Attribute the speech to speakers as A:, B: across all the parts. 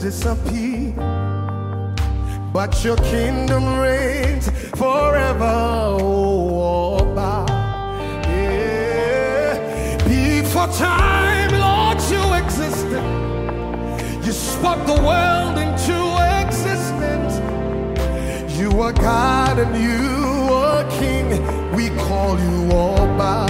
A: disappear, but your kingdom reigns forever. Oh, Abba. Yeah. Before time, Lord, you existed. You spoke the world into existence. You are God and you are King. We call you Abba.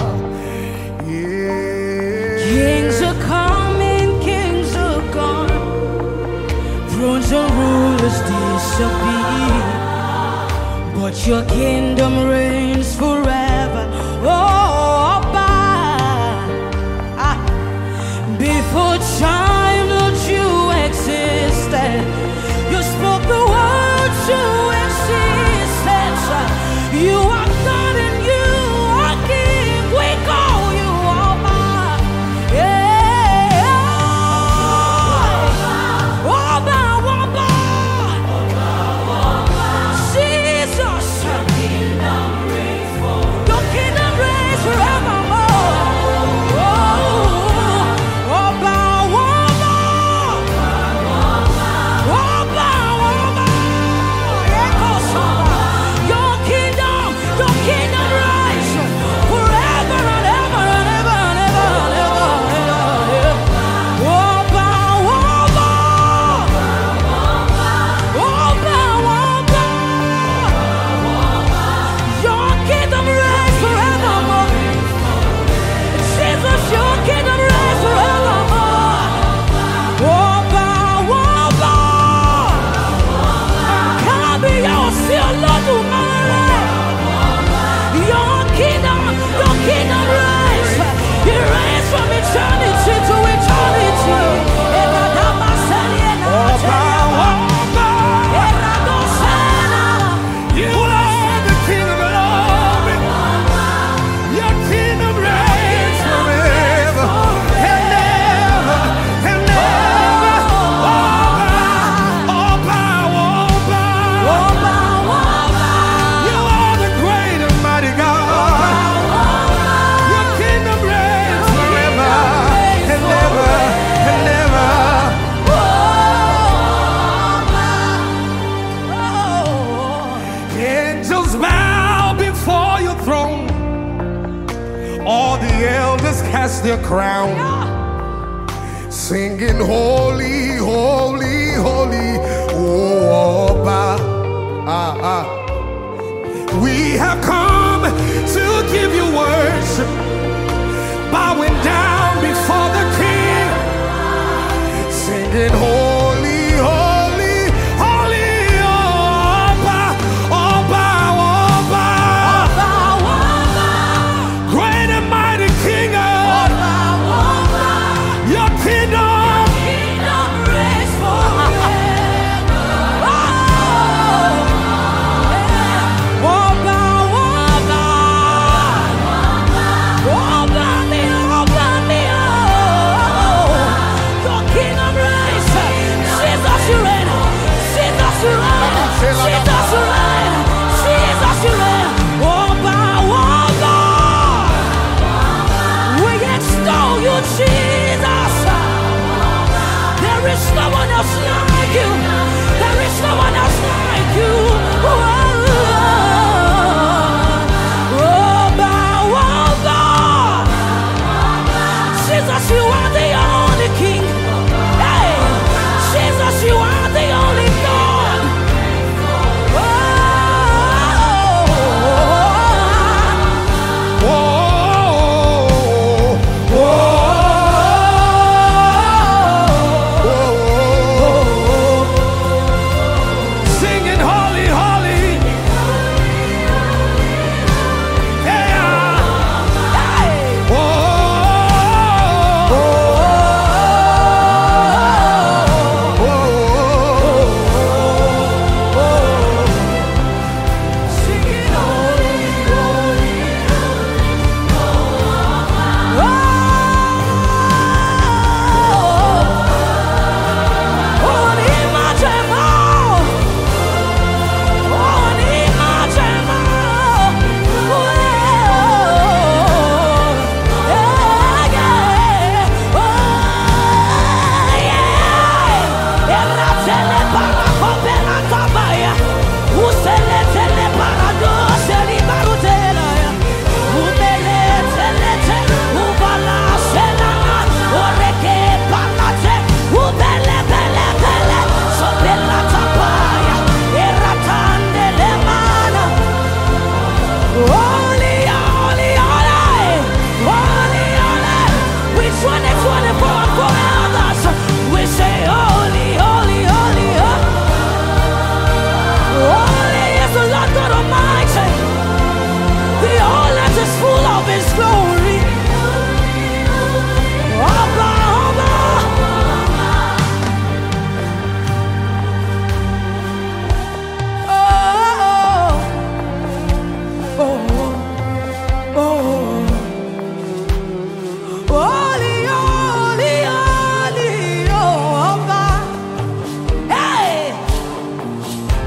A: Yeah.
B: Kings are coming, kings are gone. Thrones and rulers disappear, but your kingdom reigns forever. Oh, Abba. Before time, Lord, you existed. You spoke the word to existence. You are God and you are King. We call you Abba. Yeah. Abba, Abba. Jesus. Your kingdom reigns forevermore. Abba, Abba. Abba, Abba. Echo Saba. Your kingdom rise forever and ever and ever and ever and ever and ever. Abba, Abba. Abba, Abba. Your kingdom reigns forevermore. Jesus, your kingdom reigns forevermore. Abba, Abba. Kábíyèsí Olódùmarè. Your kingdom reigns. It reigns from eternity to eternity.
A: Abba, Abba. You are the King of glory. Your kingdom reigns forever and ever and ever. Abba, Abba, Abba. You are the great and mighty God. Your kingdom reigns forever and ever and ever. Angels bow before your throne. All the elders cast their crown, singing holy, holy, holy. Oh, Abba. We have come to give you worship, bowing down before the King, singing holy, holy, holy. Oh, Abba, Abba, Abba. Great and mighty King of your kingdom.
B: Reigns forever.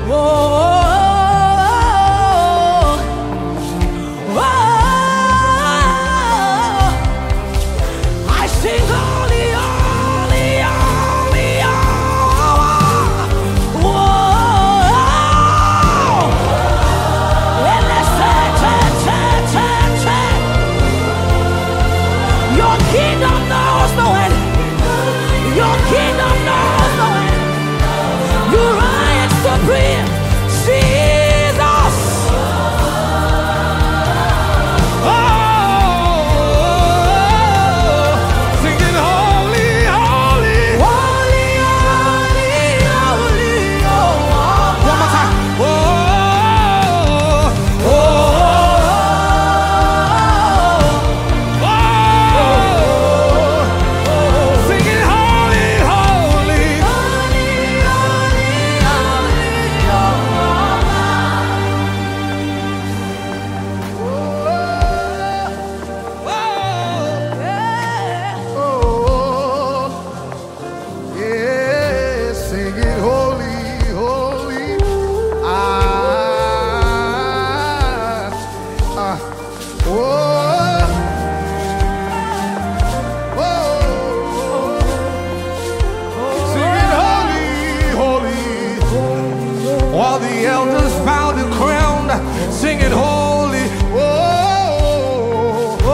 A: While the elders bowed and crowned, singing holy, oh, oh,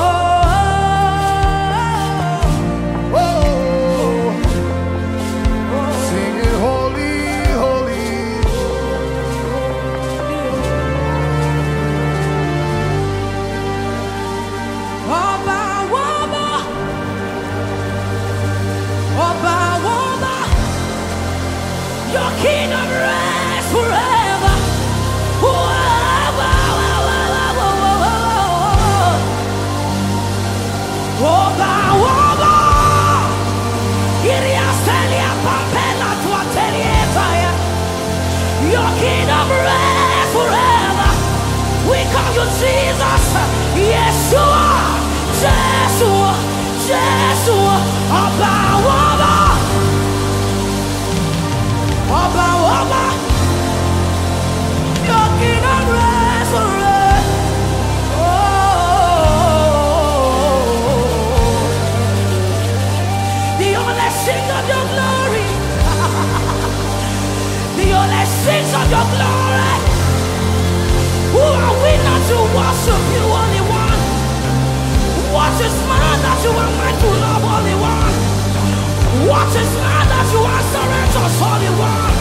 A: oh, oh, singing holy, holy.
B: Oba, Oba, Oba, Oba, your kingdom reigns forever. Oba, Oba, Iria Celia Papela Tuatelietaya. Your kingdom reigns forever. We call you Jesus, Yeshua, Jeshua, Jeshua, Oba, Oba, Oba, Oba. Your kingdom reigns forever. Oh, the only sings of your glory. The only sings of your glory. Who are we not to worship you, only one? What is man that you are meant to love, only one? What is man that you are surrender, only one?